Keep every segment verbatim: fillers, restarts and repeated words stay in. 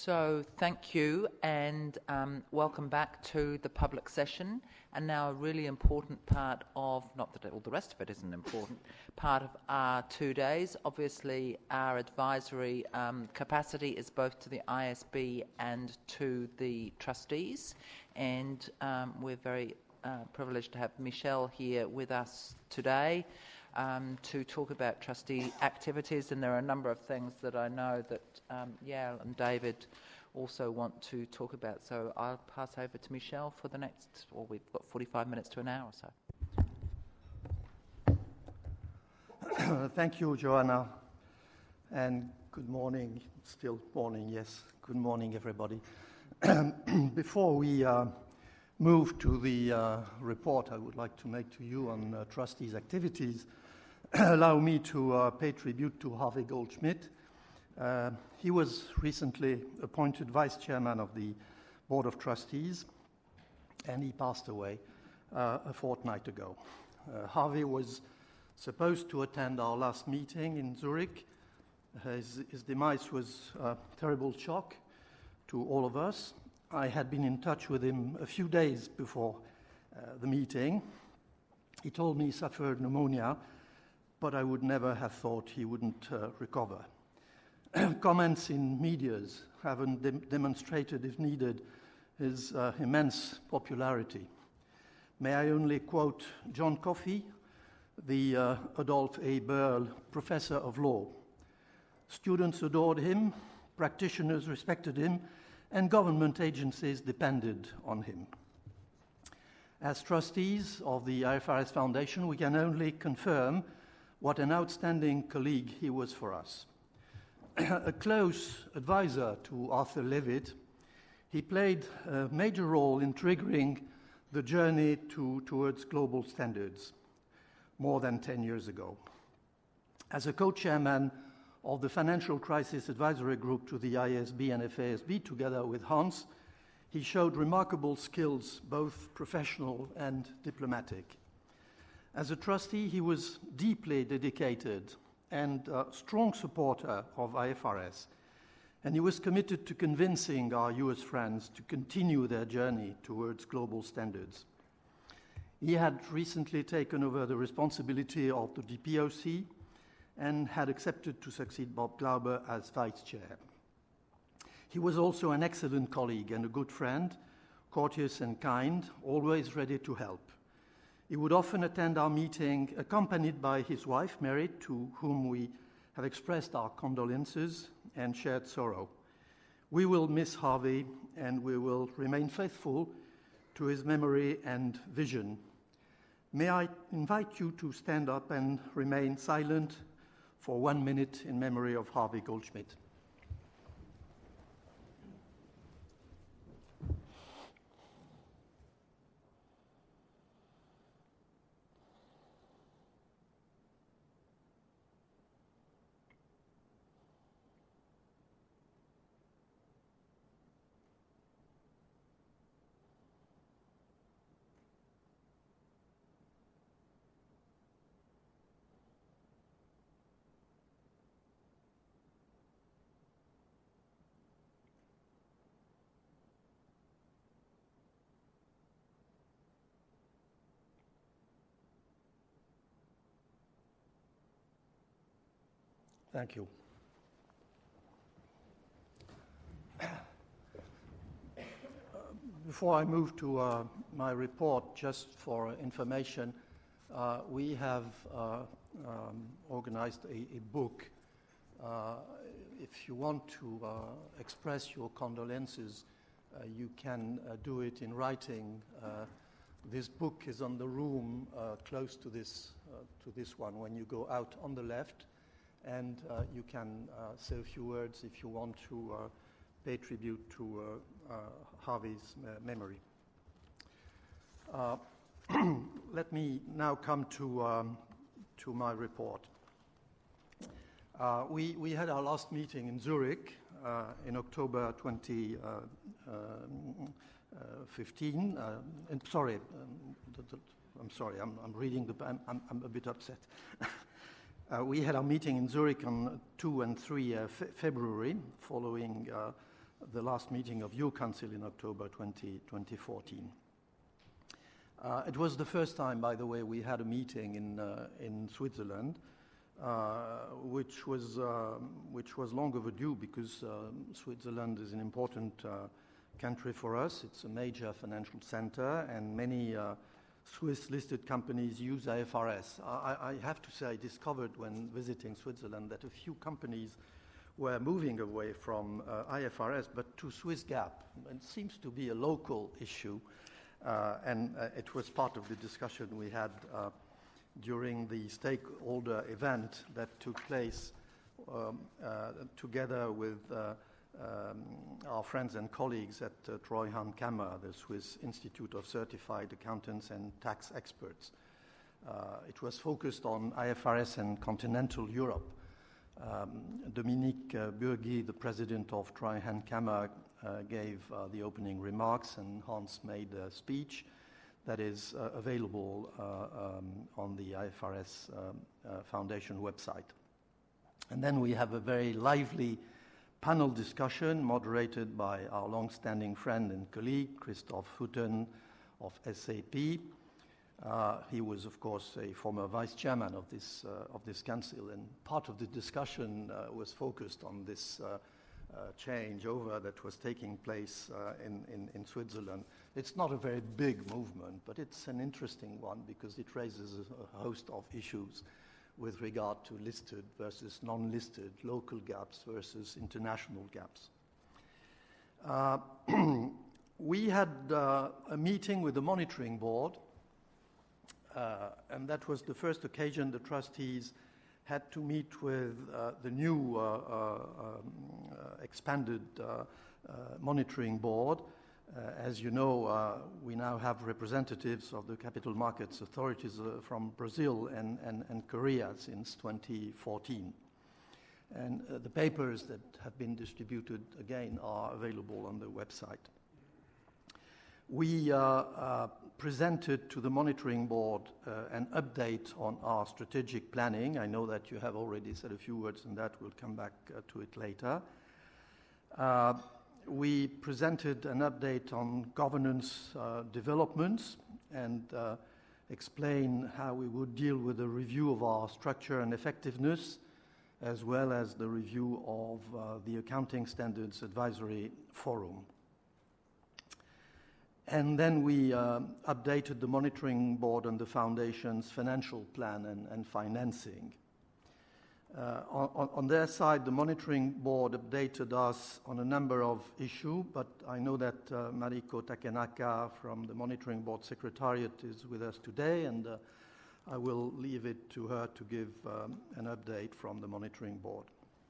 So thank you and um, welcome back to the public session. And now a really important part of, not that all the rest of it isn't important, part of our two days. Obviously our advisory um, capacity is both to the I S B and to the trustees. And um, we're very uh, privileged to have Michelle here with us today. Um, to talk about trustee activities, and there are a number of things that I know that um, Yael and David also want to talk about. So I'll pass over to Michelle for the next, or we've got forty-five minutes to an hour or so. Thank you, Joanna, and good morning, still morning, yes. Good morning, everybody. Before we uh, move to the uh, report I would like to make to you on uh, trustees' activities, allow me to uh, pay tribute to Harvey Goldschmidt. Uh, he was recently appointed vice chairman of the Board of Trustees, and he passed away uh, a fortnight ago. Uh, Harvey was supposed to attend our last meeting in Zurich. His, his demise was a terrible shock to all of us. I had been in touch with him a few days before uh, the meeting. He told me he suffered pneumonia, but I would never have thought he wouldn't uh, recover. Comments in medias haven't de- demonstrated, if needed, his uh, immense popularity. May I only quote John Coffey, the uh, Adolph A. Burl Professor of Law. Students adored him, practitioners respected him, and government agencies depended on him. As trustees of the I F R S Foundation, we can only confirm what an outstanding colleague he was for us. A close advisor to Arthur Levitt, he played a major role in triggering the journey to, towards global standards more than ten years ago. As a co-chairman of the Financial Crisis Advisory Group to the I S B and F A S B, together with Hans, he showed remarkable skills, both professional and diplomatic. As a trustee, he was deeply dedicated and a strong supporter of I F R S, and he was committed to convincing our U S friends to continue their journey towards global standards. He had recently taken over the responsibility of the D P O C and had accepted to succeed Bob Glauber as vice chair. He was also an excellent colleague and a good friend, courteous and kind, always ready to help. He would often attend our meeting accompanied by his wife, Mary, to whom we have expressed our condolences and shared sorrow. We will miss Harvey, and we will remain faithful to his memory and vision. May I invite you to stand up and remain silent for one minute in memory of Harvey Goldschmidt. Thank you. Before I move to uh, my report, just for information, uh, we have uh, um, organized a, a book. Uh, if you want to uh, express your condolences, uh, you can uh, do it in writing. Uh, this book is on the room uh, close to this, uh, to this one when you go out on the left. And uh, you can uh, say a few words if you want to uh, pay tribute to uh, uh, Harvey's uh, memory. Uh, let me now come to, um, to my report. Uh, we, we had our last meeting in Zurich uh, in October twenty fifteen. Uh, and sorry, um, the, the, I'm sorry, I'm, I'm reading the, I'm, I'm, I'm a bit upset. Uh, we had our meeting in Zurich on two and three uh, fe- February, following uh, the last meeting of your council in October twenty fourteen. Uh, it was the first time, by the way, we had a meeting in uh, in Switzerland, uh, which was uh, which was long overdue because uh, Switzerland is an important uh, country for us. It's a major financial center, and many uh, Swiss-listed companies use I F R S. I, I have to say, I discovered when visiting Switzerland that a few companies were moving away from uh, I F R S, but to Swiss GAAP. It seems to be a local issue. Uh, and uh, it was part of the discussion we had uh, during the stakeholder event that took place um, uh, together with uh, um, our friends and colleagues at uh, Treuhand Kammer, the Swiss Institute of Certified Accountants and Tax Experts. Uh, it was focused on I F R S and continental Europe. Um, Dominique uh, Burgi, the president of Treuhand Kammer, Uh, gave uh, the opening remarks, and Hans made a speech that is uh, available uh, um, on the I F R S um, uh, Foundation website. And then we have a very lively panel discussion moderated by our long-standing friend and colleague, Christoph Hutten of S A P. Uh, he was, of course, a former vice chairman of this, uh, of this council, and part of the discussion uh, was focused on this uh, Uh, changeover that was taking place uh, in, in, in Switzerland. It's not a very big movement, but it's an interesting one because it raises a, a host of issues with regard to listed versus non-listed, local gaps versus international gaps. Uh, we had uh, a meeting with the monitoring board, uh, and that was the first occasion the trustees had to meet with uh, the new uh, uh, um, uh, expanded uh, uh, monitoring board. Uh, as you know, uh, we now have representatives of the capital markets authorities uh, from Brazil and, and, and Korea since twenty fourteen. And uh, the papers that have been distributed, again, are available on the website. We uh, uh, presented to the monitoring board uh, an update on our strategic planning. I know that you have already said a few words on that. We'll come back uh, to it later. Uh, we presented an update on governance uh, developments and uh, explain how we would deal with the review of our structure and effectiveness, as well as the review of uh, the Accounting Standards Advisory Forum. And then we uh, updated the monitoring board on the foundation's financial plan and, and financing. Uh, on, on their side, the monitoring board updated us on a number of issues, but I know that uh, Mariko Takenaka from the monitoring board secretariat is with us today, and uh, I will leave it to her to give um, an update from the monitoring board.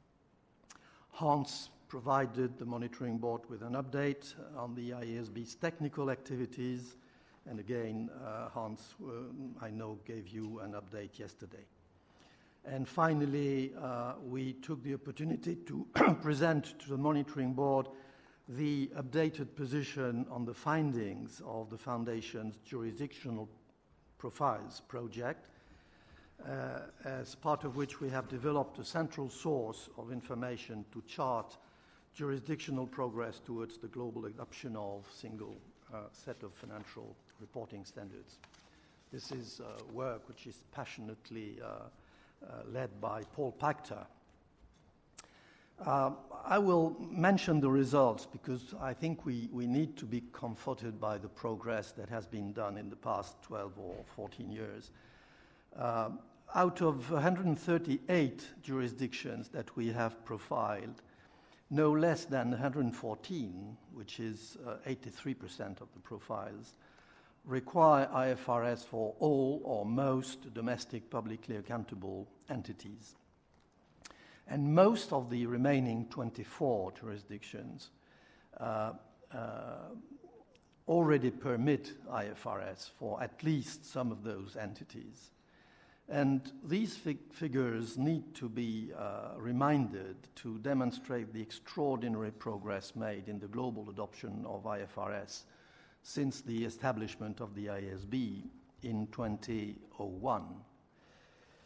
Hans provided the monitoring board with an update on the I A S B's technical activities. And again, uh, Hans, uh, I know, gave you an update yesterday. And finally, uh, we took the opportunity to present to the monitoring board the updated position on the findings of the Foundation's jurisdictional profiles project, uh, as part of which we have developed a central source of information to chart jurisdictional progress towards the global adoption of single uh, set of financial reporting standards. This is uh, work which is passionately uh, uh, led by Paul Pachter. Uh, I will mention the results because I think we, we need to be comforted by the progress that has been done in the past twelve or fourteen years. Uh, out of one hundred thirty-eight jurisdictions that we have profiled, no less than one hundred fourteen, which is uh, eighty-three percent of the profiles, require I F R S for all or most domestic publicly accountable entities. And most of the remaining twenty-four jurisdictions uh, uh, already permit I F R S for at least some of those entities. And these fig- figures need to be uh, reminded to demonstrate the extraordinary progress made in the global adoption of I F R S since the establishment of the I A S B in two thousand one.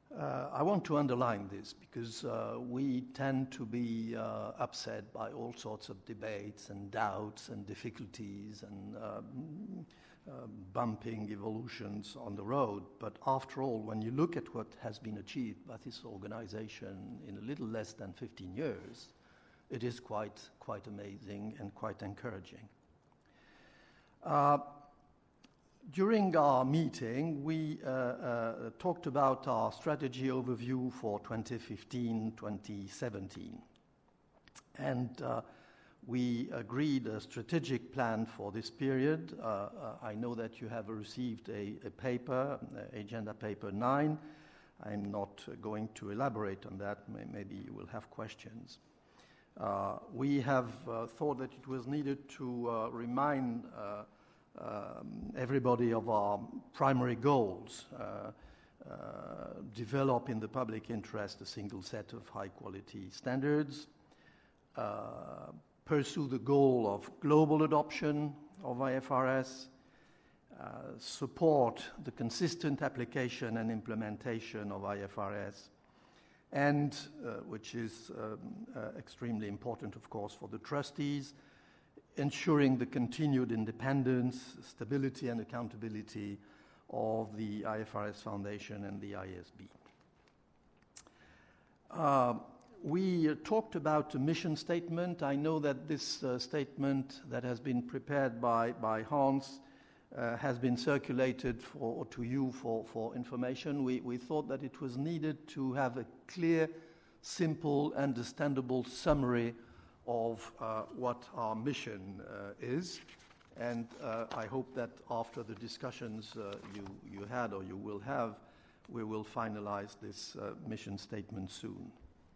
Uh, I want to underline this because uh, we tend to be uh, upset by all sorts of debates and doubts and difficulties and um, uh, bumping evolutions on the road. But after all, when you look at what has been achieved by this organization in a little less than fifteen years, it is quite, quite amazing and quite encouraging. Uh, During our meeting, we uh, uh, talked about our strategy overview for twenty fifteen to twenty seventeen. And uh, we agreed a strategic plan for this period. Uh, uh, I know that you have received a, a paper, uh, Agenda Paper nine. I'm not uh, going to elaborate on that. Maybe you will have questions. Uh, we have uh, thought that it was needed to uh, remind uh, Um, everybody of our primary goals, uh, uh, develop in the public interest a single set of high-quality standards, uh, pursue the goal of global adoption of I F R S, uh, support the consistent application and implementation of I F R S, and, uh, which is um, uh, extremely important, of course, for the trustees, ensuring the continued independence, stability, and accountability of the I F R S Foundation and the I S B. Uh, we uh, talked about a mission statement. I know that this uh, statement that has been prepared by, by Hans uh, has been circulated for, to you for, for information. We, we thought that it was needed to have a clear, simple, understandable summary of uh, what our mission uh, is, and uh, I hope that after the discussions uh, you, you had or you will have, we will finalize this uh, mission statement soon.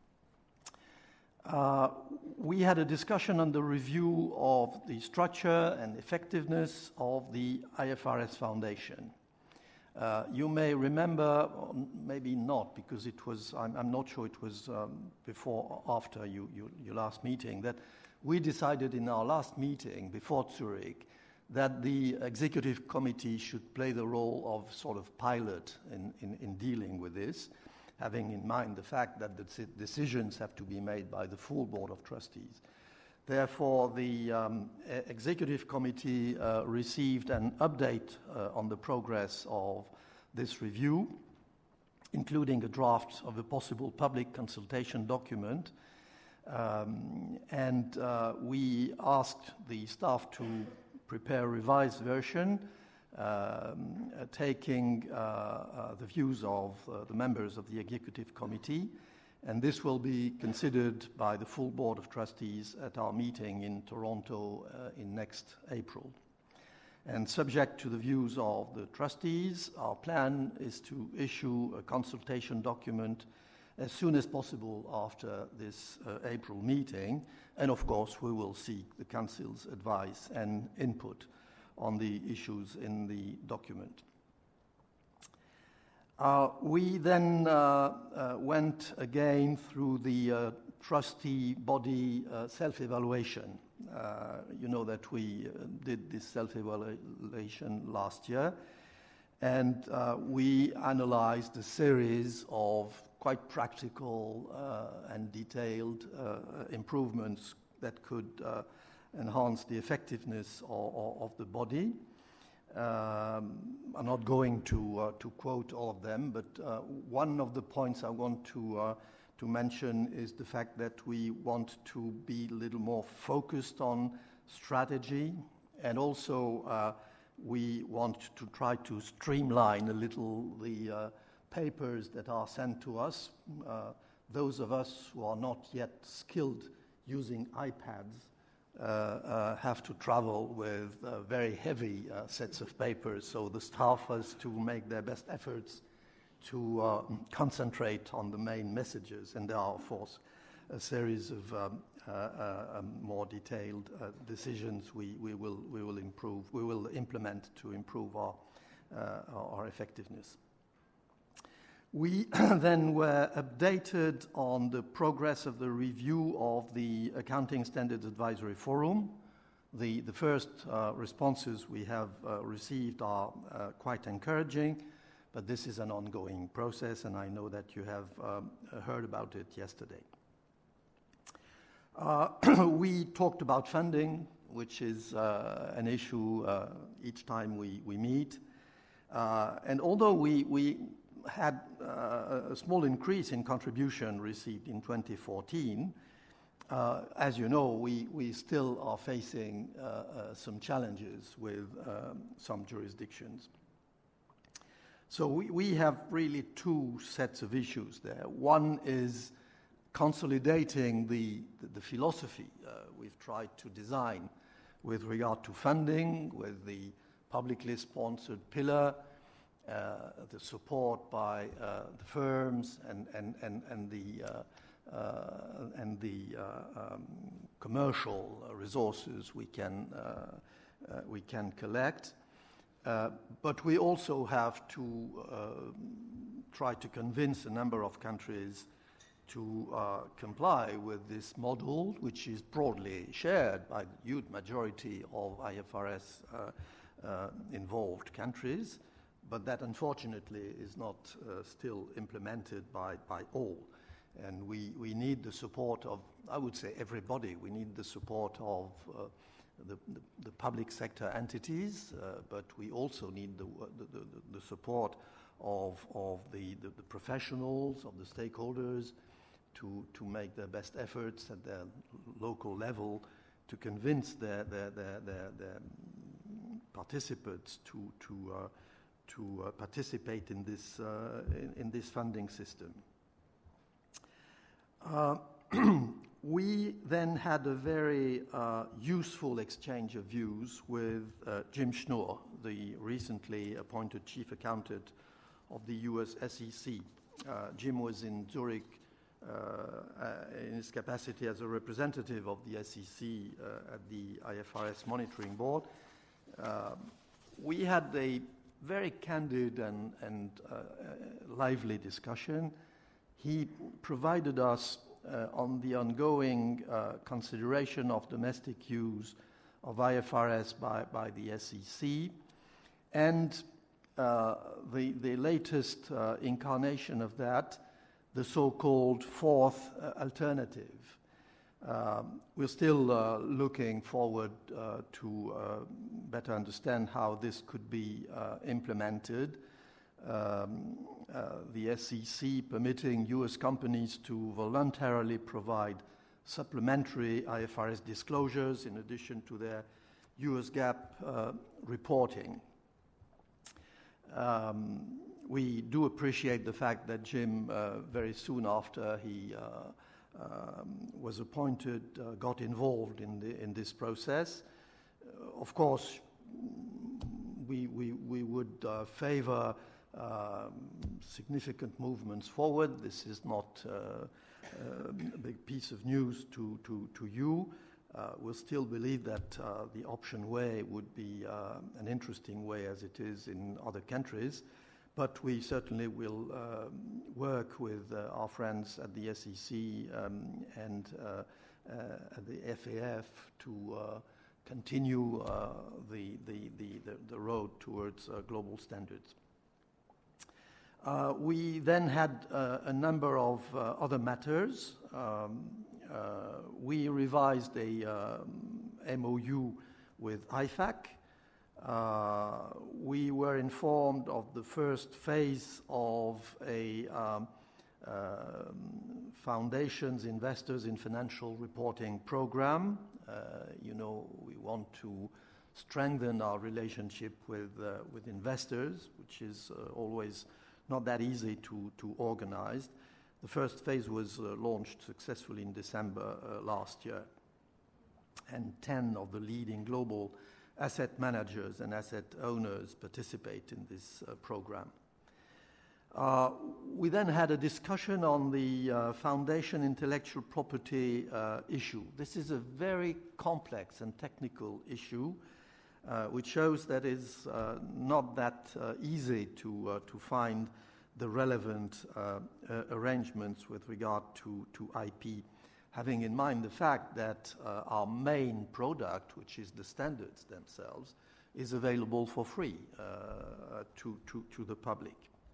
Uh, we had a discussion on the review of the structure and effectiveness of the I F R S Foundation. Uh, you may remember, or maybe not, because it was, I'm, I'm not sure it was um, before or after you, you, your last meeting, that we decided in our last meeting before Zurich that the executive committee should play the role of sort of pilot in, in, in dealing with this, having in mind the fact that the decisions have to be made by the full board of trustees. Therefore, the um, executive committee uh, received an update uh, on the progress of this review, including a draft of a possible public consultation document. Um, and uh, we asked the staff to prepare a revised version, um, uh, taking uh, uh, the views of uh, the members of the executive committee. And this will be considered by the full board of trustees at our meeting in Toronto uh, in next April. And subject to the views of the trustees, our plan is to issue a consultation document as soon as possible after this uh, April meeting. And of course, we will seek the council's advice and input on the issues in the document. Uh, we then uh, uh, went again through the uh, trustee body uh, self-evaluation. Uh, you know that we uh, did this self-evaluation last year, and uh, we analyzed a series of quite practical uh, and detailed uh, improvements that could uh, enhance the effectiveness of, of the body. Um, I'm not going to uh, to quote all of them, but uh, one of the points I want to uh, to mention is the fact that we want to be a little more focused on strategy, and also uh, we want to try to streamline a little the uh, papers that are sent to us. Uh, those of us who are not yet skilled using iPads Uh, uh, have to travel with uh, very heavy uh, sets of papers, so the staff has to make their best efforts to uh, concentrate on the main messages, and there are, of course, a series of um, uh, uh, um, more detailed uh, decisions we, we will we will improve, we will implement to improve our uh, our effectiveness. We then were updated on the progress of the review of the Accounting Standards Advisory Forum. The, the first uh, responses we have uh, received are uh, quite encouraging, but this is an ongoing process, and I know that you have um, heard about it yesterday. Uh, we talked about funding, which is uh, an issue uh, each time we, we meet. Uh, and although we, we had uh, a small increase in contribution received in twenty fourteen, uh, as you know, we, we still are facing uh, uh, some challenges with um, some jurisdictions. So we, we have really two sets of issues there. One is consolidating the, the, the philosophy uh, we've tried to design with regard to funding, with the publicly sponsored pillar, uh, the support by uh, the firms and, and, and, and the, uh, uh, and the uh, um, commercial resources we can, uh, uh, we can collect. Uh, but we also have to uh, try to convince a number of countries to uh, comply with this model, which is broadly shared by the huge majority of I F R S uh, uh, involved countries, but that unfortunately is not uh, still implemented by, by all. And we, we need the support of, I would say, everybody. We need the support of uh, the, the, the public sector entities, uh, but we also need the, the, the, the support of, of the, the, the professionals, of the stakeholders, to, to make their best efforts at their local level to convince their, their, their, their, their participants to, to, uh, to uh, participate in this, uh, in, in this funding system. Uh, we then had a very uh, useful exchange of views with uh, Jim Schnur, the recently appointed chief accountant of the U S S E C. Uh, Jim was in Zurich Uh, uh, in his capacity as a representative of the S E C uh, at the I F R S Monitoring Board. Uh, we had a very candid and, and uh, uh, lively discussion. He provided us uh, on the ongoing uh, consideration of domestic use of I F R S by, by the S E C and uh, the, the latest uh, incarnation of that, the so-called fourth uh, alternative. Um, we're still uh, looking forward uh, to uh, better understand how this could be uh, implemented. Um, uh, the S E C permitting U S companies to voluntarily provide supplementary I F R S disclosures in addition to their U S GAAP uh, reporting. Um, We do appreciate the fact that Jim, uh, very soon after he uh, um, was appointed, uh, got involved in, the, in this process. Uh, of course, we, we, we would uh, favor um, significant movements forward. This is not uh, uh, a big piece of news to, to, to you. Uh, we'll still believe that uh, the option way would be uh, an interesting way as it is in other countries. But we certainly will uh, work with uh, our friends at the S E C um, and uh, uh, at the F A F to uh, continue uh, the, the, the, the road towards uh, global standards. Uh, we then had uh, a number of uh, other matters. Um, uh, we revised a um, M O U with I FAC. Uh, we were informed of the first phase of a um, uh, foundations, investors in financial reporting program. Uh, you know, we want to strengthen our relationship with uh, with investors, which is uh, always not that easy to, to organize. The first phase was uh, launched successfully in December uh, last year, and ten of the leading global asset managers and asset owners participate in this uh, program. Uh, we then had a discussion on the uh, foundation intellectual property uh, issue. This is a very complex and technical issue, uh, which shows that it's uh, not that uh, easy to, uh, to find the relevant uh, uh, arrangements with regard to, to I P, having in mind the fact that uh, our main product, which is the standards themselves, is available for free uh, to, to, to the public.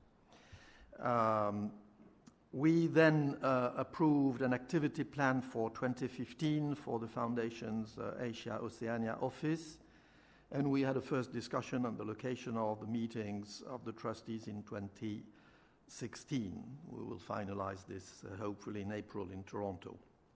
Um, we then uh, approved an activity plan for twenty fifteen for the Foundation's uh, Asia-Oceania office, and we had a first discussion on the location of the meetings of the trustees in twenty sixteen. We will finalize this uh, hopefully in April in Toronto.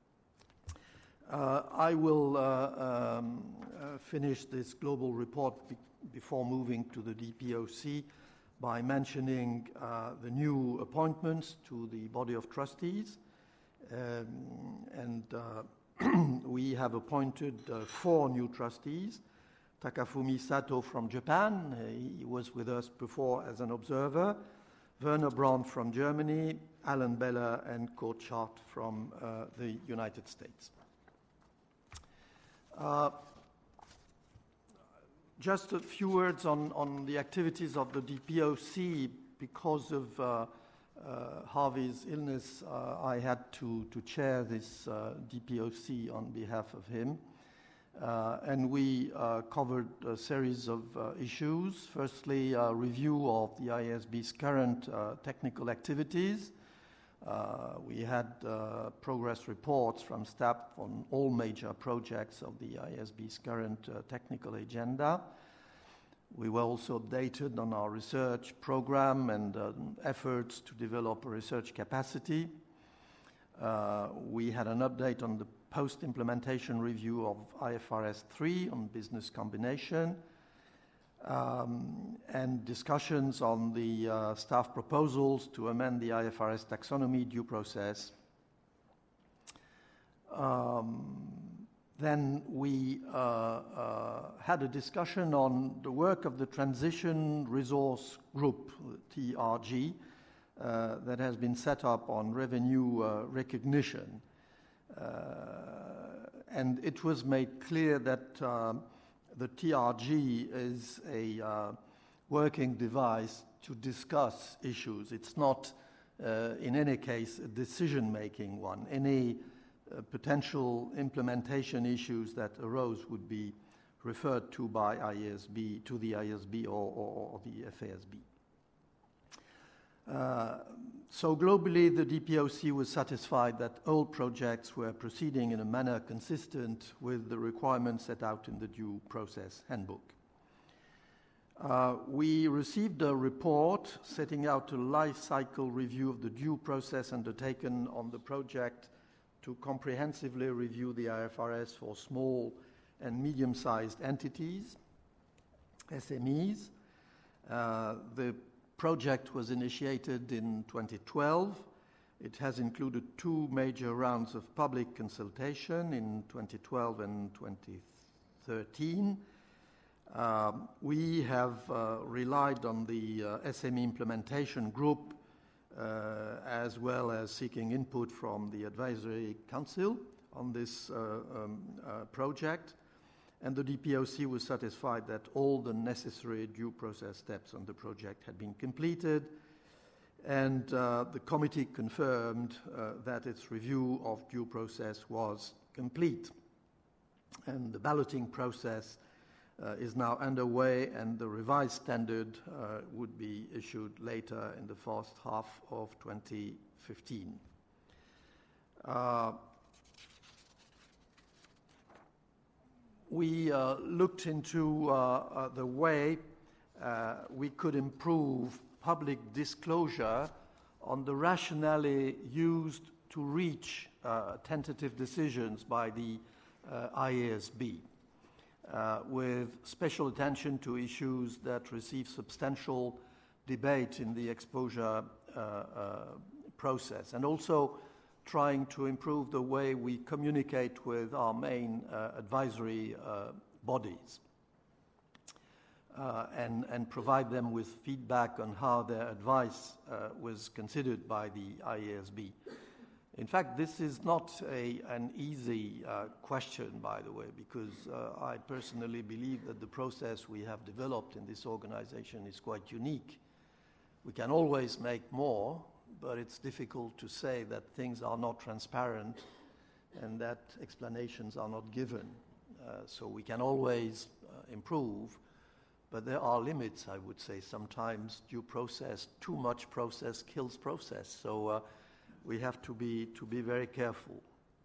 Uh, I will uh, um, uh, finish this global report be- before moving to the D P O C by mentioning uh, the new appointments to the body of trustees. Um, and uh, we have appointed uh, four new trustees. Takafumi Sato from Japan, uh, he was with us before as an observer. Werner Braun from Germany, Alan Beller and Kurt Schardt from uh, the United States. Uh, just a few words on, on the activities of the D P O C. Because of uh, uh, Harvey's illness, uh, I had to, to chair this uh, D P O C on behalf of him. Uh, and we uh, covered a series of uh, issues. Firstly, a review of the I A S B's current uh, technical activities. Uh, we had uh, progress reports from staff on all major projects of the I A S B's current uh, technical agenda. We were also updated on our research program and uh, efforts to develop a research capacity. Uh, we had an update on the post-implementation review of I F R S three on business combination, um, and discussions on the uh, staff proposals to amend the I F R S taxonomy due process. Um, then we uh, uh, had a discussion on the work of the Transition Resource Group, T R G, uh, that has been set up on revenue uh, recognition. Uh, and it was made clear that uh, the T R G is a uh, working device to discuss issues. It's not, uh, in any case, a decision-making one. Any uh, potential implementation issues that arose would be referred to by I A S B, to the I A S B or, or, or the F A S B. Uh, so globally, the D P O C was satisfied that all projects were proceeding in a manner consistent with the requirements set out in the due process handbook. Uh, we received a report setting out a life cycle review of the due process undertaken on the project to comprehensively review the I F R S for small and medium-sized entities, S M Es. Uh, the project was initiated in twenty twelve. It has included two major rounds of public consultation in twenty twelve and twenty thirteen. Um, we have uh, relied on the uh, S M E implementation group uh, as well as seeking input from the advisory council on this uh, um, uh, project. And the D P O C was satisfied that all the necessary due process steps on the project had been completed. And uh, the committee confirmed uh, that its review of due process was complete. And the balloting process uh, is now underway, and the revised standard uh, would be issued later in the first half of twenty fifteen. Uh, We uh, looked into uh, uh, the way uh, we could improve public disclosure on the rationale used to reach uh, tentative decisions by the uh, I A S B, uh, with special attention to issues that receive substantial debate in the exposure uh, uh, process, and also trying to improve the way we communicate with our main uh, advisory uh, bodies uh, and, and provide them with feedback on how their advice uh, was considered by the I A S B. In fact, this is not a, an easy uh, question, by the way, because uh, I personally believe that the process we have developed in this organization is quite unique. We can always make more, but it's difficult to say that things are not transparent and that explanations are not given. Uh, so we can always uh, improve, but there are limits, I would say. Sometimes due process, too much process kills process. So uh, we have to be to be very careful.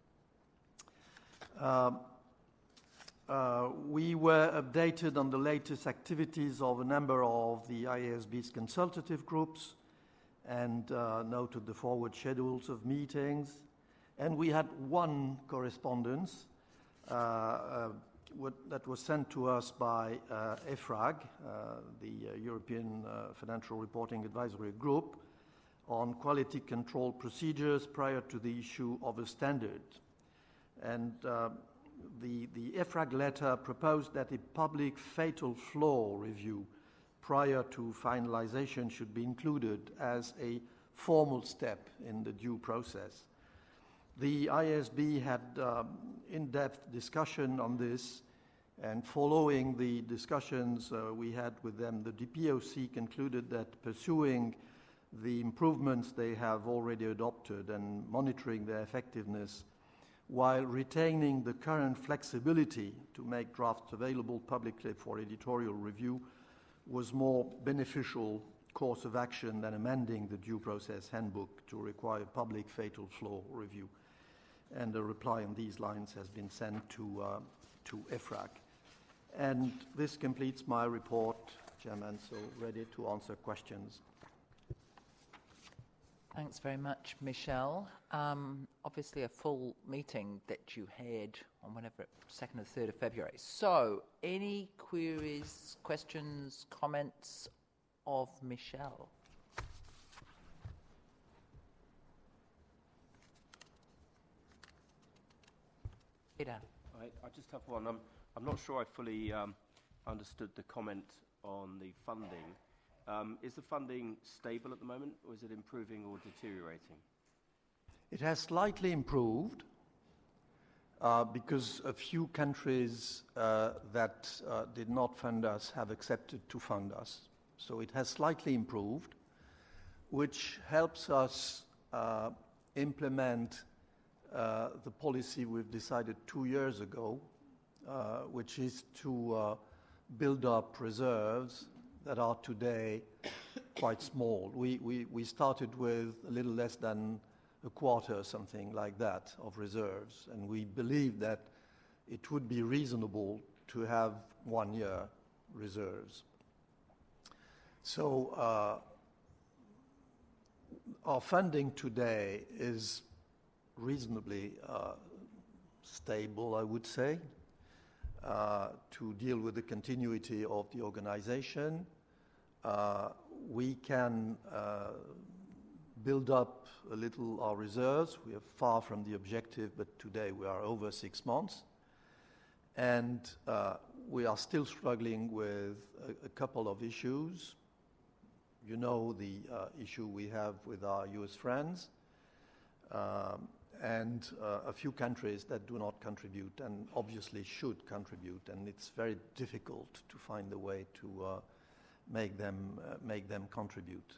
Um, uh, we were updated on the latest activities of a number of the I A S B's consultative groups, and uh, noted the forward schedules of meetings. And we had one correspondence uh, uh, what, that was sent to us by uh, EFRAG, uh, the uh, European uh, Financial Reporting Advisory Group, on quality control procedures prior to the issue of a standard. And uh, the, the EFRAG letter proposed that a public fatal flaw review prior to finalization should be included as a formal step in the due process. The I A S B had um, in-depth discussion on this, and following the discussions uh, we had with them, the D P O C concluded that pursuing the improvements they have already adopted and monitoring their effectiveness while retaining the current flexibility to make drafts available publicly for editorial review was more beneficial course of action than amending the due process handbook to require public fatal flaw review. And a reply on these lines has been sent to, uh, to EFRAG. And this completes my report, Chairman, so ready to answer questions. Thanks very much, Michel. Um, obviously a full meeting that you had on whenever, second or third of February. So, any queries, questions, comments of Michel? Peter. I, I just have one. I'm, I'm not sure I fully um, understood the comment on the funding. Um, is the funding stable at the moment, or is it improving or deteriorating? It has slightly improved uh, because a few countries uh, that uh, did not fund us have accepted to fund us. So it has slightly improved, which helps us uh, implement uh, the policy we've decided two years ago, uh, which is to uh, build up reserves that are today quite small. We, we, we started with a little less than a quarter, something like that, of reserves, and we believe that it would be reasonable to have one year reserves. So uh, our funding today is reasonably uh, stable, I would say, uh, to deal with the continuity of the organization. Uh, we can uh, build up a little our reserves. We are far from the objective, but today we are over six months. And uh, we are still struggling with a, a couple of issues. You know the uh, issue we have with our U S friends, um, and uh, a few countries that do not contribute and obviously should contribute, and it's very difficult to find a way to uh, make them uh, make them contribute.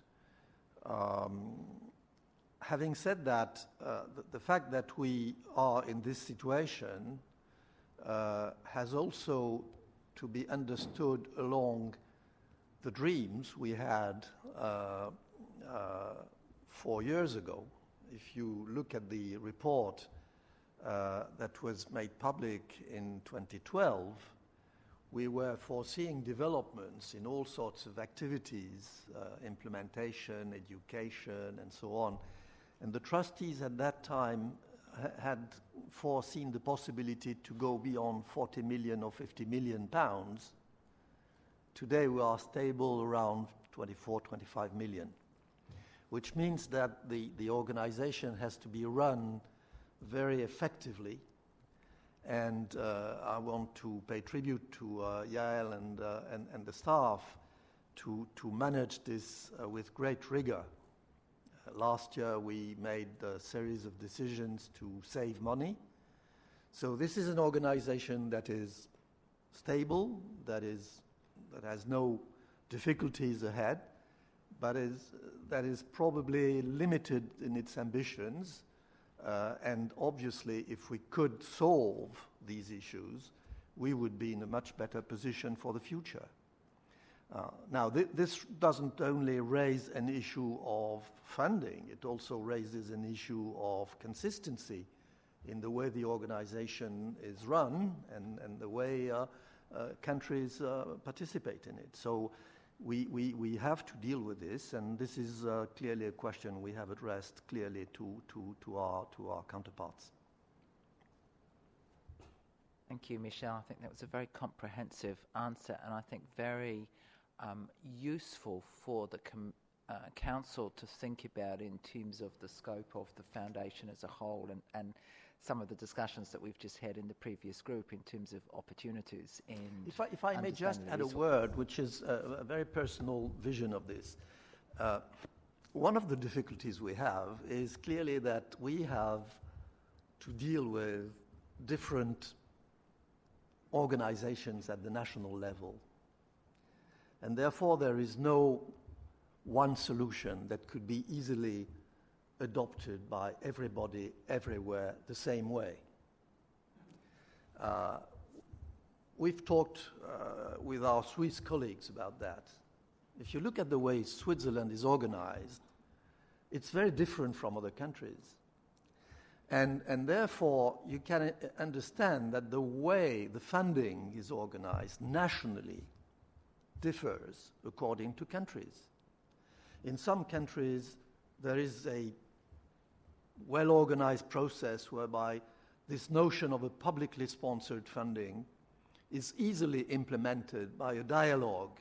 Um, having said that, uh, the, the fact that we are in this situation uh, has also to be understood along the dreams we had uh, uh, four years ago. If you look at the report uh, that was made public in twenty twelve, we were foreseeing developments in all sorts of activities, uh, implementation, education, and so on. And the trustees at that time ha- had foreseen the possibility to go beyond forty million or fifty million pounds. Today we are stable around twenty-four, twenty-five million, which means that the, the organization has to be run very effectively. And uh, I want to pay tribute to uh, Yael and, uh, and, and the staff to, to manage this uh, with great rigor. Uh, last year we made a series of decisions to save money. So this is an organization that is stable, that is that has no difficulties ahead, but is, that is probably limited in its ambitions. Uh, and obviously, if we could solve these issues, we would be in a much better position for the future. Uh, now, th- this doesn't only raise an issue of funding, it also raises an issue of consistency in the way the organization is run and, and the way uh, uh, countries uh, participate in it. So we, we, we have to deal with this, and this is uh, clearly a question we have addressed clearly to, to, to, our, to our counterparts. Thank you, Michel. I think that was a very comprehensive answer, and I think very um, useful for the com- uh, Council to think about in terms of the scope of the Foundation as a whole, and, and some of the discussions that we've just had in the previous group in terms of opportunities in If I, if I may just add a word, which is a, a very personal vision of this. Uh, one of the difficulties we have is clearly that we have to deal with different organizations at the national level. And therefore there is no one solution that could be easily adopted by everybody everywhere the same way. Uh, we've talked uh, with our Swiss colleagues about that. If you look at the way Switzerland is organized, it's very different from other countries. And, and therefore, you can understand that the way the funding is organized nationally differs according to countries. In some countries, there is a well-organized process whereby this notion of a publicly sponsored funding is easily implemented by a dialogue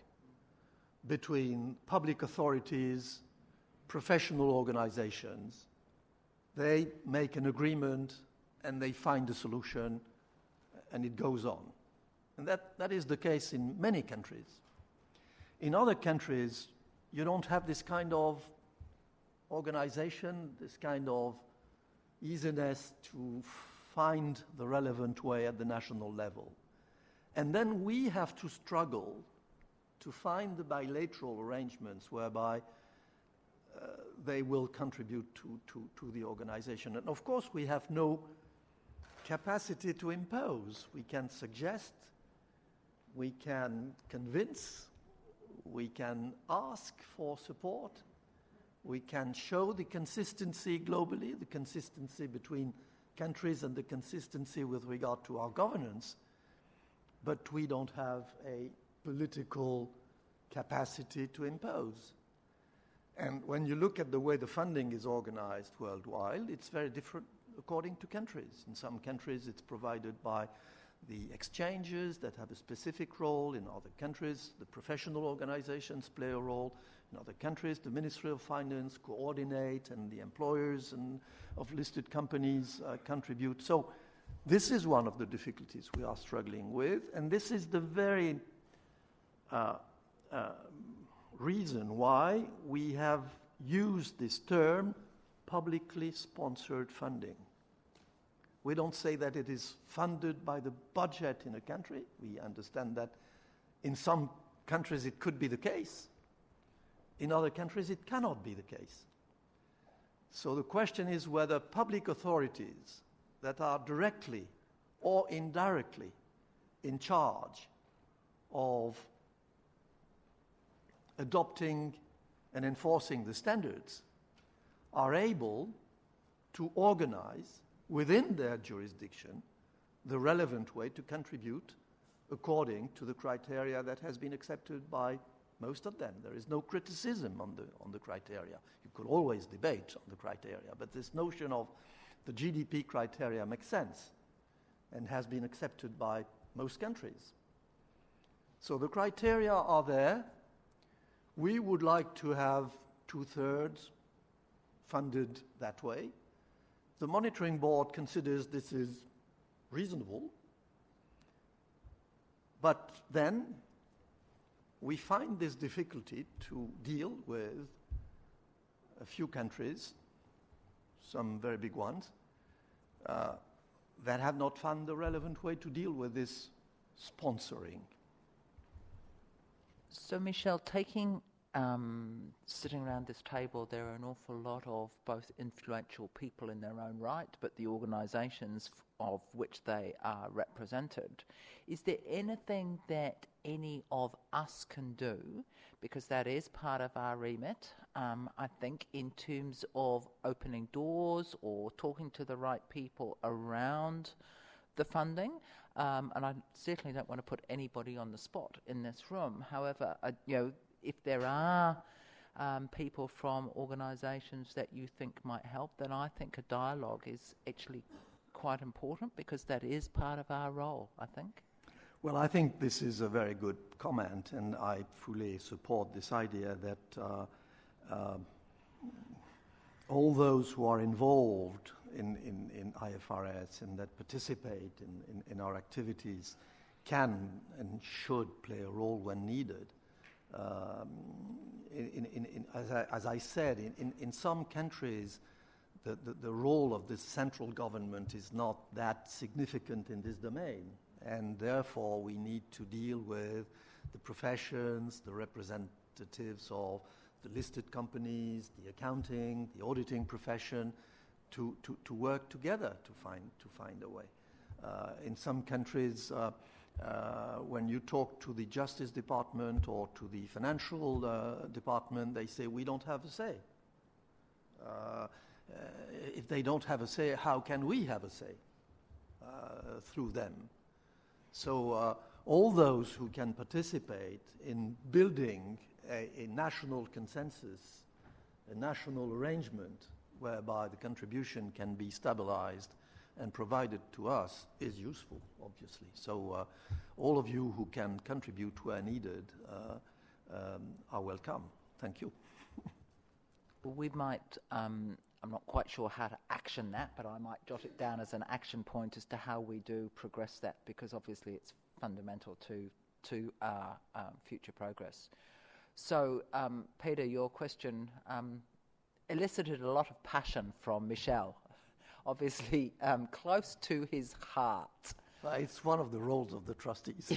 between public authorities, professional organizations. They make an agreement and they find a solution, and it goes on. And that, that is the case in many countries. In other countries, you don't have this kind of organization, this kind of easiness to find the relevant way at the national level. And then we have to struggle to find the bilateral arrangements whereby uh, they will contribute to, to, to the organization. And of course, we have no capacity to impose. We can suggest, we can convince, we can ask for support, we can show the consistency globally, the consistency between countries and the consistency with regard to our governance, but we don't have a political capacity to impose. And when you look at the way the funding is organized worldwide, it's very different according to countries. In some countries, it's provided by the exchanges that have a specific role. In other countries, the professional organizations play a role. In other countries, the Ministry of Finance coordinate, and the employers and of listed companies uh, contribute. So this is one of the difficulties we are struggling with, and this is the very uh, uh, reason why we have used this term, publicly sponsored funding. We don't say that it is funded by the budget in a country. We understand that in some countries it could be the case. In other countries it cannot be the case. So the question is whether public authorities that are directly or indirectly in charge of adopting and enforcing the standards are able to organize within their jurisdiction the relevant way to contribute according to the criteria that has been accepted by most of them. There is no criticism on the, on the criteria. You could always debate on the criteria, but this notion of the G D P criteria makes sense and has been accepted by most countries. So the criteria are there. We would like to have two-thirds funded that way. The monitoring board considers this is reasonable, but then we find this difficulty to deal with a few countries, some very big ones, uh, that have not found the relevant way to deal with this sponsoring. So, Michel, taking, um, sitting around this table, there are an awful lot of both influential people in their own right, but the organisations f- of which they are represented. Is there anything that any of us can do, because that is part of our remit, um, I think, in terms of opening doors or talking to the right people around the funding. Um, and I certainly don't want to put anybody on the spot in this room. However, uh, you know, if there are um, people from organisations that you think might help, then I think a dialogue is actually quite important, because that is part of our role, I think. Well, I think this is a very good comment, and I fully support this idea that uh, uh, all those who are involved in, in, in I F R S and that participate in, in, in our activities can and should play a role when needed. Um, in, in, in, as, I, as I said, in, in, in some countries, the, the, the role of the central government is not that significant in this domain. And therefore, we need to deal with the professions, the representatives of the listed companies, the accounting, the auditing profession, to, to, to work together to find, to find a way. Uh, in some countries, uh, uh, when you talk to the Justice Department or to the Financial uh, Department, they say, we don't have a say. Uh, uh, if they don't have a say, how can we have a say uh, through them? So uh, all those who can participate in building a, a national consensus, a national arrangement whereby the contribution can be stabilized and provided to us is useful, obviously. So uh, all of you who can contribute where needed uh, um, are welcome. Thank you. Well, we might, um, I'm not quite sure how to action that, but I might jot it down as an action point as to how we do progress that, because obviously it's fundamental to, to our um, future progress. So, um, Peter, your question um, elicited a lot of passion from Michel, obviously um, close to his heart. Uh, it's one of the roles of the trustees.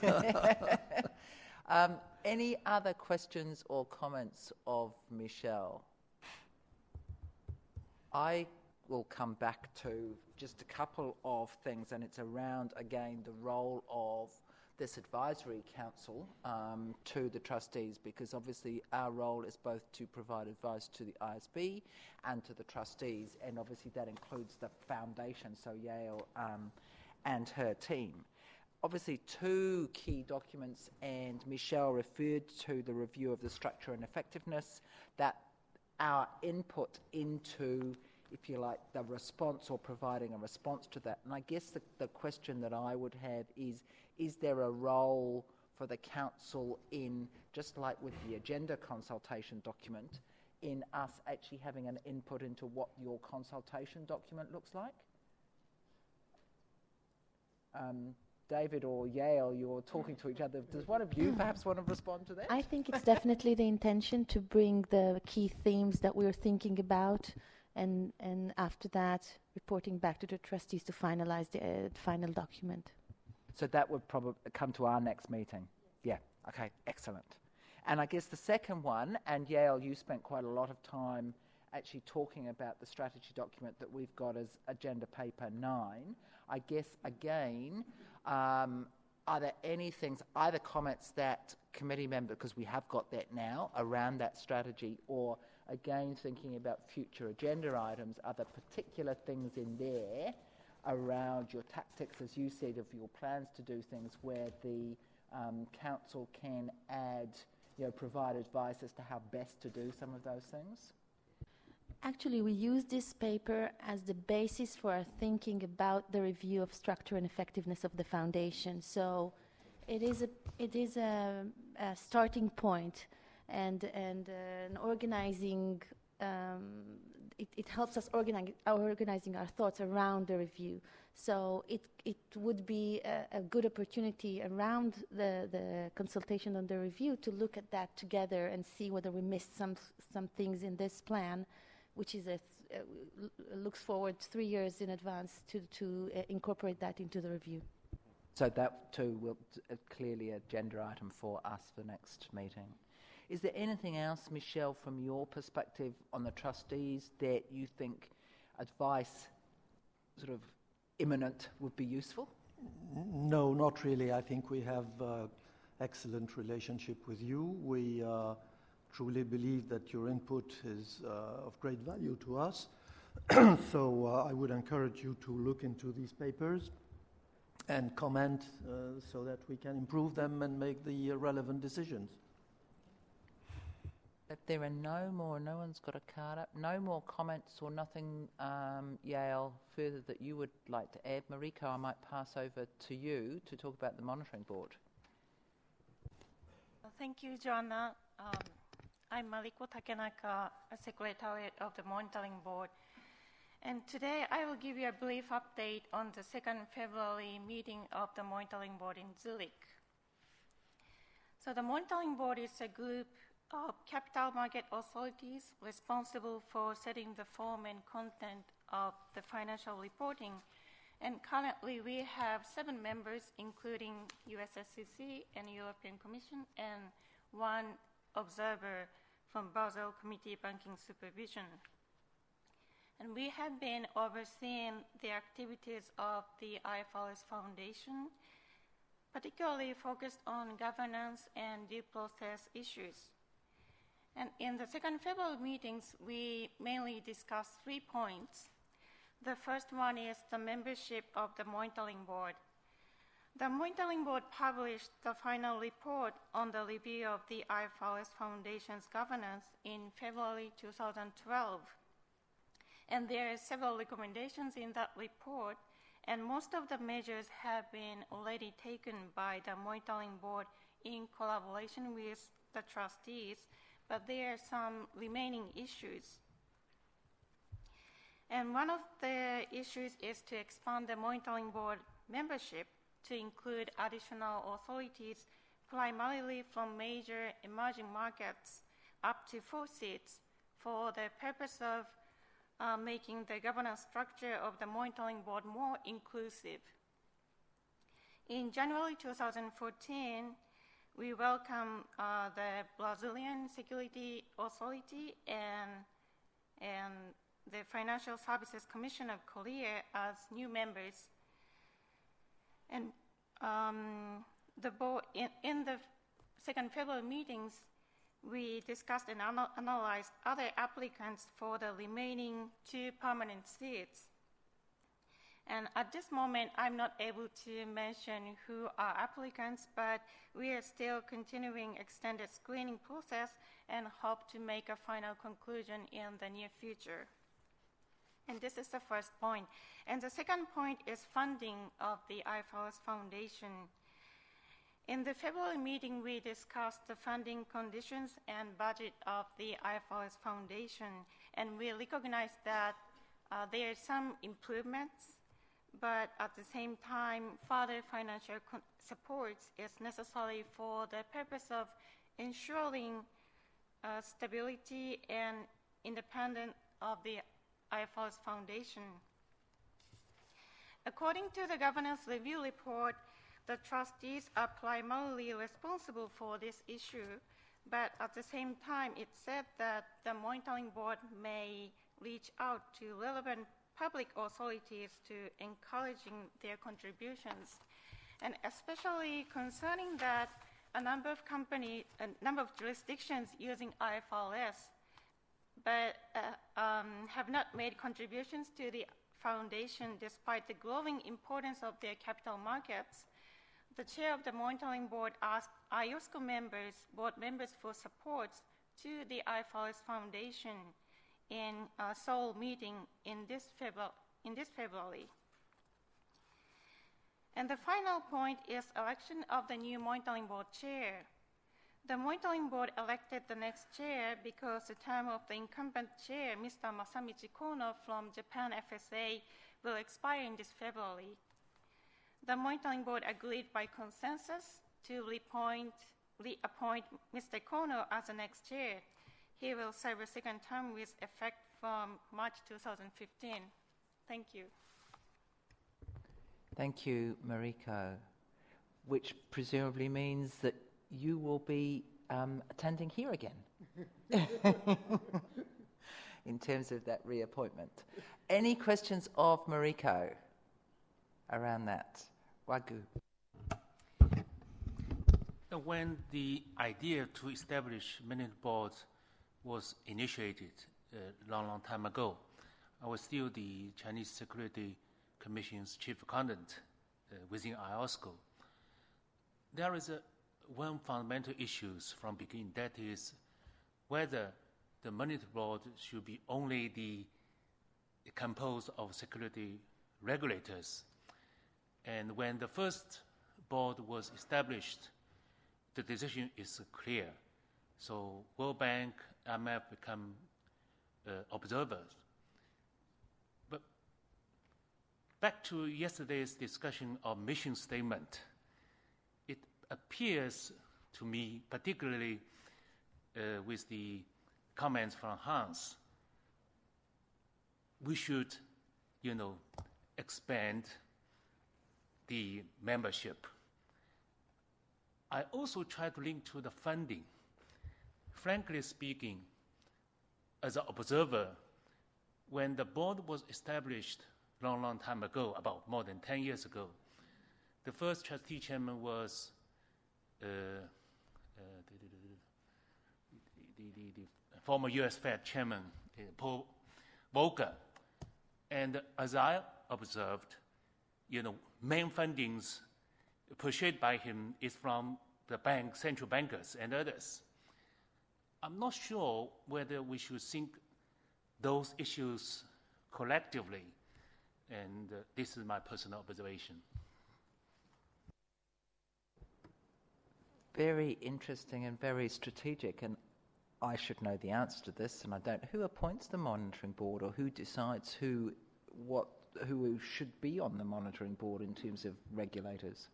um, any other questions or comments of Michel? I will come back to just a couple of things, and it's around, again, the role of this advisory council um, to the trustees, because obviously our role is both to provide advice to the I S B and to the trustees, and obviously that includes the foundation, so Yale um, and her team. Obviously, two key documents, and Michel referred to the review of the structure and effectiveness, that our input into, if you like, the response or providing a response to that. And I guess the, the question that I would have is, is there a role for the council in, just like with the agenda consultation document, in us actually having an input into what your consultation document looks like? Um, David or Yale, you're talking to each other. Does one of you perhaps want to respond to that? I think it's definitely the intention to bring the key themes that we're thinking about, and, and after that, reporting back to the trustees to finalize the uh, final document. So that would probably come to our next meeting? Yeah, okay, excellent. And I guess the second one, and Yale, you spent quite a lot of time actually talking about the strategy document that we've got as agenda paper nine. I guess, again, um, are there any things, either comments that committee members, because we have got that now, around that strategy, or again thinking about future agenda items, are there particular things in there around your tactics, as you said, of your plans to do things where the um, council can add, you know, provide advice as to how best to do some of those things? Actually, we use this paper as the basis for our thinking about the review of structure and effectiveness of the foundation. So it is a, it is a, a starting point, and, and uh, an organizing, um, it, it helps us organize, organizing our thoughts around the review. So it, it would be a, a good opportunity around the, the consultation on the review to look at that together and see whether we missed some, some things in this plan, which is a th- uh, looks forward three years in advance to, to uh, incorporate that into the review. So that too will t- uh, clearly a agenda item for us for next meeting. Is there anything else, Michel, from your perspective on the trustees that you think advice sort of imminent would be useful? No, not really. I think we have uh, excellent relationship with you. We uh, truly believe that your input is uh, of great value to us. So uh, I would encourage you to look into these papers and comment uh, so that we can improve them and make the uh, relevant decisions. If there are no more, no one's got a card up, no more comments or nothing, um, Yael, further that you would like to add. Mariko, I might pass over to you to talk about the monitoring board. Thank you, Joanna. Um, I'm Mariko Takenaka, a Secretariat of the Monitoring Board. And today I will give you a brief update on the second February meeting of the Monitoring Board in Zurich. So the Monitoring Board is a group of capital market authorities responsible for setting the form and content of the financial reporting. And currently we have seven members, including U S S E C and European Commission, and one observer from Basel Committee Banking Supervision. And we have been overseeing the activities of the I F R S Foundation, particularly focused on governance and due process issues. And in the second February meetings, we mainly discussed three points. The first one is the membership of the Monitoring Board. The Monitoring Board published the final report on the review of the I F R S Foundation's governance in February two thousand twelve. And there are several recommendations in that report, and most of the measures have been already taken by the Monitoring Board in collaboration with the trustees, but there are some remaining issues. And one of the issues is to expand the Monitoring Board membership to include additional authorities, primarily from major emerging markets, up to four seats, for the purpose of uh, making the governance structure of the Monitoring Board more inclusive. In January two thousand fourteen, we welcome uh, the Brazilian Security Authority and, and the Financial Services Commission of Korea as new members. And um, the board, in, in the second February meetings, we discussed and anal analyzed other applicants for the remaining two permanent seats. And at this moment, I'm not able to mention who are applicants, but we are still continuing extended screening process and hope to make a final conclusion in the near future. And this is the first point. And the second point is funding of the I F R S Foundation. In the February meeting, we discussed the funding conditions and budget of the I F R S Foundation, and we recognize that uh, there are some improvements, but at the same time, further financial support is necessary for the purpose of ensuring uh, stability and independence of the I F R S Foundation. According to the governance review report, the trustees are primarily responsible for this issue, but at the same time, it said that the Monitoring Board may reach out to relevant public authorities to encouraging their contributions, and especially concerning that a number of companies, a number of jurisdictions using I F R S, but uh, um, have not made contributions to the foundation despite the growing importance of their capital markets. The chair of the Monitoring Board asked I O S C O members, board members, for support to the I F R S Foundation in a Seoul meeting in this, February, in this February. And the final point is election of the new Monitoring Board chair. The Monitoring Board elected the next chair because the term of the incumbent chair, Mister Masamichi Kono from Japan F S A, will expire in this February. The Monitoring Board agreed by consensus to reappoint, reappoint Mister Kono as the next chair. He will serve a second term with effect from March two thousand fifteen. Thank you. Thank you, Mariko, which presumably means that you will be um, attending here again in terms of that reappointment. Any questions of Mariko around that? Wagu. when the idea to establish management boards was initiated a uh, long, long time ago, I was still the Chinese Security Commission's chief accountant uh, within I O S C O. There is a, one fundamental issue from the beginning, that is whether the management board should be only the composed of security regulators. And when the first board was established, the decision is clear. So World Bank, I M F become uh, observers. But back to yesterday's discussion of mission statement, it appears to me, particularly uh, with the comments from Hans, we should, you know, expand the membership. I also try to link to the funding. Frankly speaking, as an observer, when the board was established long, long time ago, about more than ten years ago, the first trustee chairman was uh, uh, the, the, the, the, the former U S Fed chairman, uh, Paul Volcker. And as I observed, you know, main fundings pursued by him is from the bank, central bankers and others. I'm not sure whether we should think those issues collectively, and uh, this is my personal observation. Very interesting and very strategic, and I should know the answer to this, and I don't. Who appoints the monitoring board, or who decides who, what, who should be on the monitoring board in terms of regulators?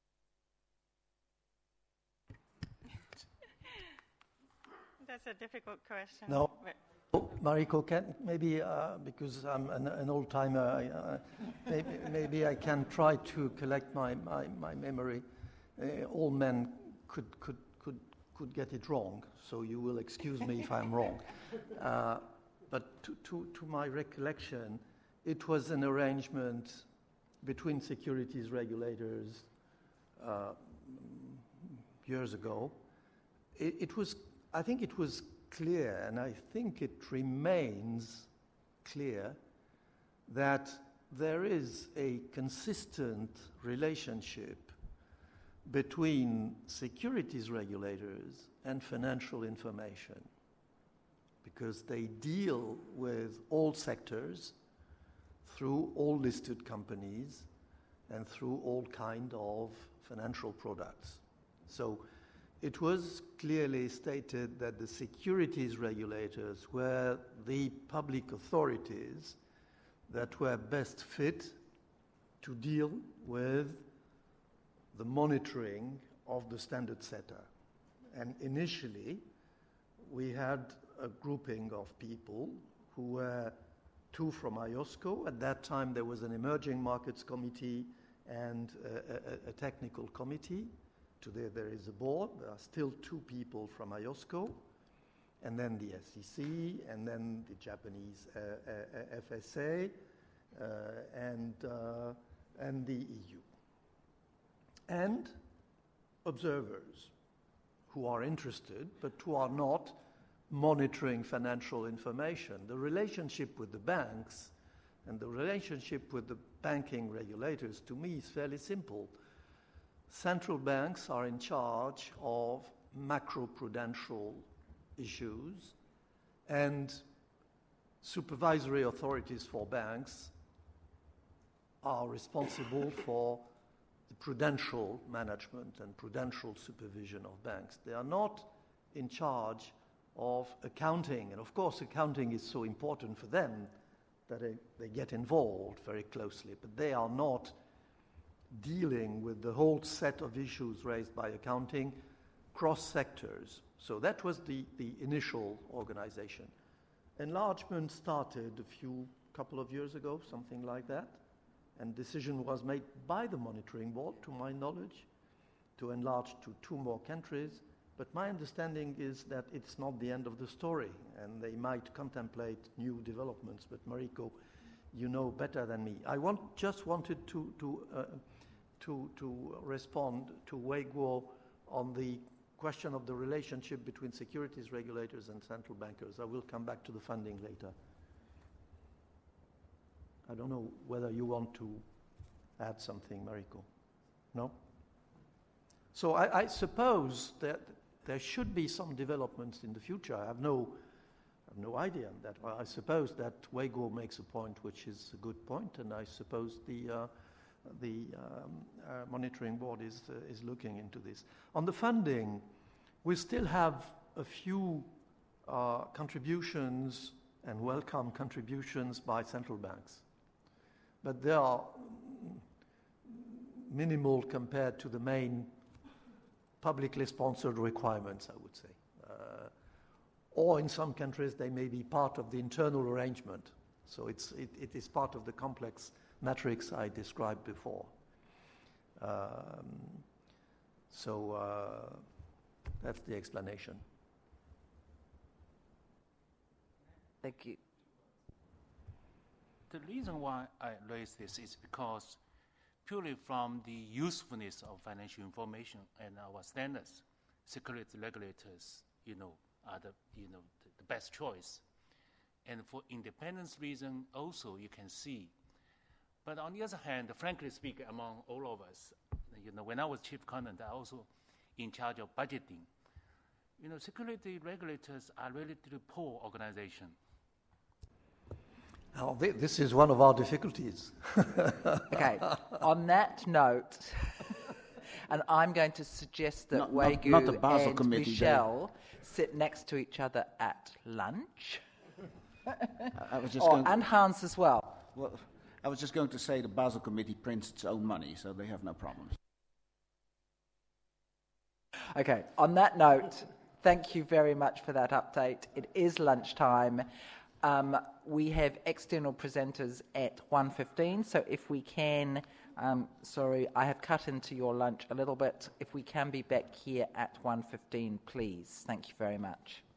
That's a difficult question. No. Oh, Mariko, can, maybe uh, because I'm an, an old timer, I, uh, maybe, maybe I can try to collect my, my, my memory. Uh, all men could, could, could, could get it wrong, so you will excuse me if I'm wrong. Uh, but to, to, to my recollection, it was an arrangement between securities regulators uh, years ago. It, it was, I think it was clear, and I think it remains clear, that there is a consistent relationship between securities regulators and financial information, because they deal with all sectors through all listed companies and through all kind of financial products. So it was clearly stated that the securities regulators were the public authorities that were best fit to deal with the monitoring of the standard setter. And initially, we had a grouping of people who were two from I O S C O. At that time, there was an emerging markets committee and a, a, a technical committee. Today, there is a board. There are still two people from I O S C O, and then the S E C, and then the Japanese uh, uh, F S A, uh, and, uh, and the E U. And observers who are interested, but who are not monitoring financial information. The relationship with the banks and the relationship with the banking regulators, to me, is fairly simple. Central banks are in charge of macroprudential issues, and supervisory authorities for banks are responsible for the prudential management and prudential supervision of banks. They are not in charge of accounting, and of course accounting is so important for them that they, they get involved very closely, but they are not dealing with the whole set of issues raised by accounting cross sectors. So that was the, the initial organization. Enlargement started a few couple of years ago, something like that, and decision was made by the monitoring board, to my knowledge, to enlarge to two more countries. But my understanding is that it's not the end of the story, and they might contemplate new developments. But Mariko, you know better than me. I want, just wanted to to uh, to to respond to Wei Guo on the question of the relationship between securities regulators and central bankers. I will come back to the funding later. I don't know whether you want to add something, Mariko. No? So I, I suppose that there should be some developments in the future. I have no, I have no idea on that. Well, I suppose that Weigo makes a point which is a good point, and I suppose the uh, the um, uh, monitoring board is uh, is looking into this. On the funding, we still have a few uh, contributions and welcome contributions by central banks, but they are minimal compared to the main publicly sponsored requirements, I would say. Uh, or in some countries, they may be part of the internal arrangement. So it's, it, it is part of the complex matrix I described before. Um, so uh, that's the explanation. Thank you. The reason why I raise this is because purely from the usefulness of financial information and our standards, security regulators, you know, are the, you know, the, the best choice. And for independence reason, also you can see. But on the other hand, frankly speaking, among all of us, you know, when I was chief accountant, I also in charge of budgeting. You know, security regulators are relatively poor organization. Now, th- this is one of our difficulties. Okay, on that note, and I'm going to suggest that Not- not- Weigu not the Basel and Committee, Michelle sit next to each other at lunch. I was just Oh, going. and Hans as well. Well, I was just going to say the Basel Committee prints its own money, so they have no problems. Okay, on that note, thank you very much for that update. It is lunchtime. Um, we have external presenters at one fifteen, so if we can, um, sorry, I have cut into your lunch a little bit. If we can be back here at one fifteen, please. Thank you very much.